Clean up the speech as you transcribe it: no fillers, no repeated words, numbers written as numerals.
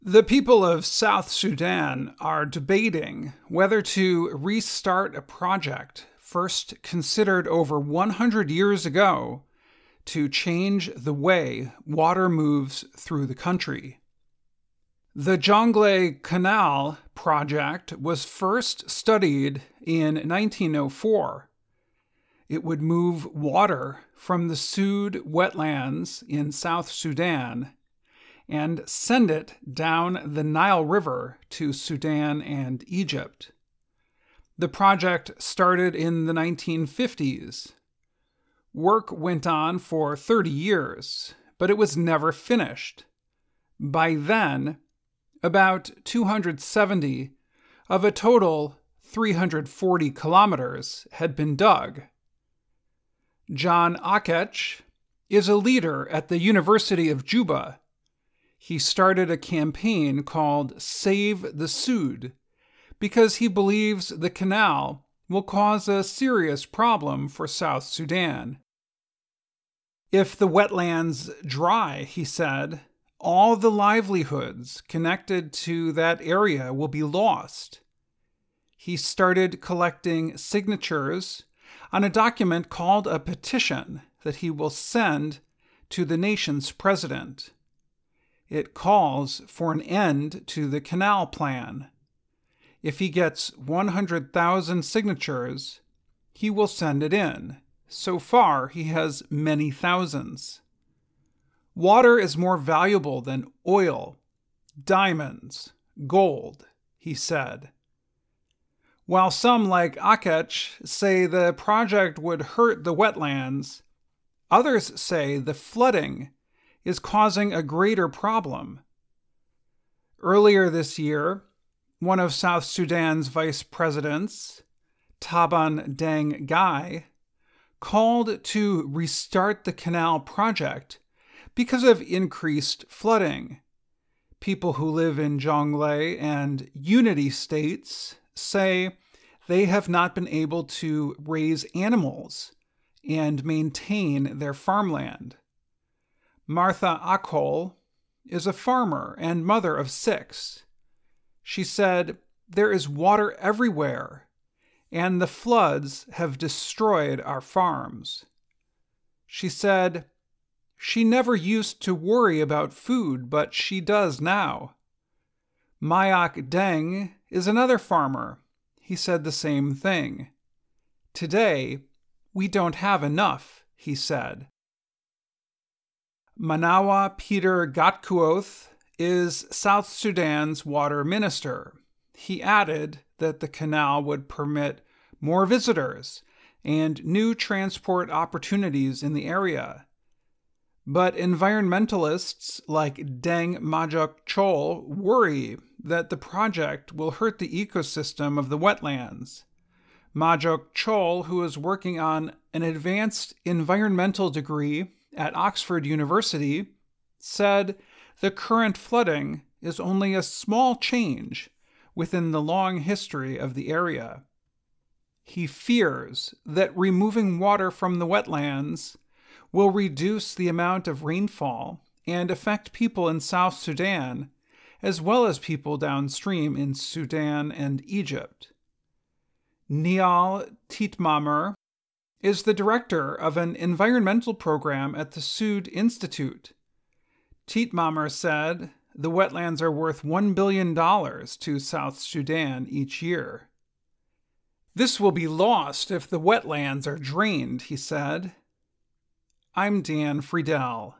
The people of South Sudan are debating whether to restart a project first considered over 100 years ago to change the way water moves through the country. The Jonglei Canal project was first studied in 1904. It would move water from the Sud wetlands in South Sudan and send it down the Nile River to Sudan and Egypt. The project started in the 1950s. Work went on for 30 years, but it was never finished. By then, about 270 of a total 340 kilometers had been dug. John Akech is a leader at the University of Juba. He started a campaign called Save the Sud because he believes the canal will cause a serious problem for South Sudan. If the wetlands dry, he said, all the livelihoods connected to that area will be lost. He started collecting signatures on a document called a petition that he will send to the nation's president. It calls for an end to the canal plan. If he gets 100,000 signatures, he will send it in. So far, he has many thousands. Water is more valuable than oil, diamonds, gold, he said. While some like Akech say the project would hurt the wetlands, others say the flooding is causing a greater problem. Earlier this year, one of South Sudan's vice presidents, Taban Deng Gai, called to restart the canal project because of increased flooding. People who live in Jonglei and Unity states say they have not been able to raise animals and maintain their farmland. Martha Akol is a farmer and mother of 6. She said, "There is water everywhere, and the floods have destroyed our farms." She said, she never used to worry about food, but she does now. Mayak Deng is another farmer. He said the same thing. Today, we don't have enough, he said. Manawa Peter Gatkuoth is South Sudan's water minister. He added that the canal would permit more visitors and new transport opportunities in the area. But environmentalists like Deng Majok Chol worry that the project will hurt the ecosystem of the wetlands. Majok Chol, who is working on an advanced environmental degree at Oxford University, said the current flooding is only a small change within the long history of the area. He fears that removing water from the wetlands will reduce the amount of rainfall and affect people in South Sudan, as well as people downstream in Sudan and Egypt. Niall Tietmamer is the director of an environmental program at the Sud Institute. Tietmamer said the wetlands are worth $1 billion to South Sudan each year. This will be lost if the wetlands are drained, he said. I'm Dan Friedel.